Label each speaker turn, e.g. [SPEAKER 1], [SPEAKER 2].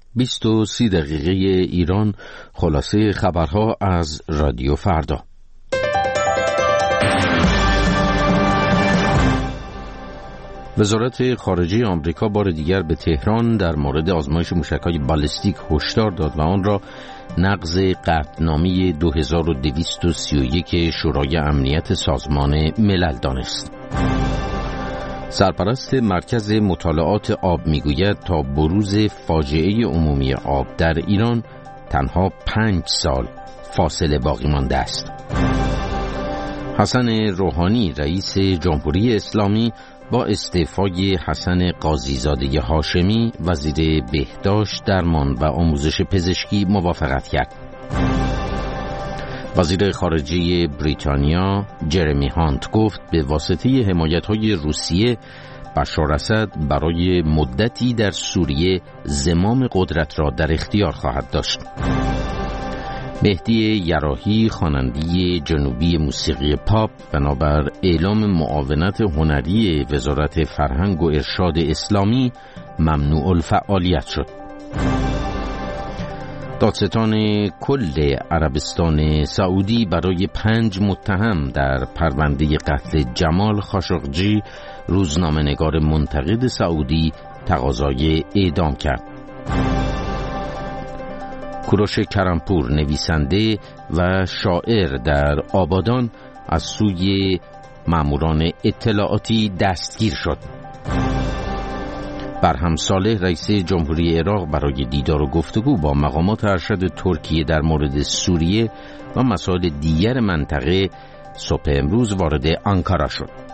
[SPEAKER 1] 20:30 ایران. خلاصه خبرها از رادیو فردا. وزارت خارجه آمریکا بار دیگر به تهران در مورد آزمایش موشک‌های بالستیک هشدار داد و آن را نقض قطعنامه 2231 شورای امنیت سازمان ملل دانست. سرپرست مرکز مطالعات آب میگوید تا بروز فاجعه عمومی آب در ایران تنها 5 سال فاصله باقی مانده است. حسن روحانی رئیس جمهوری اسلامی با استعفای حسن قاضیزاده هاشمی وزیر بهداشت، درمان و آموزش پزشکی موافقت کرد. وزیر خارجه بریتانیا جرمی هانت گفت به واسطه حمایت‌های روسیه بشار اسد برای مدتی در سوریه زمام قدرت را در اختیار خواهد داشت. مهدی یراحی خواننده جنوبی موسیقی پاپ بنابر اعلام معاونت هنری وزارت فرهنگ و ارشاد اسلامی ممنوع الفعالیت شد. دادستان کل عربستان سعودی برای 5 متهم در پرونده قتل جمال خاشقجی روزنامه‌نگار منتقد سعودی تقاضای اعدام کرد. کوروش کرمپور نویسنده و شاعر در آبادان از سوی ماموران اطلاعاتی دستگیر شد. برهم صالح رئیس جمهوری عراق برای دیدار و گفتگو با مقامات ارشد ترکیه در مورد سوریه و مسائل دیگر منطقه صبح امروز وارد آنکارا شد.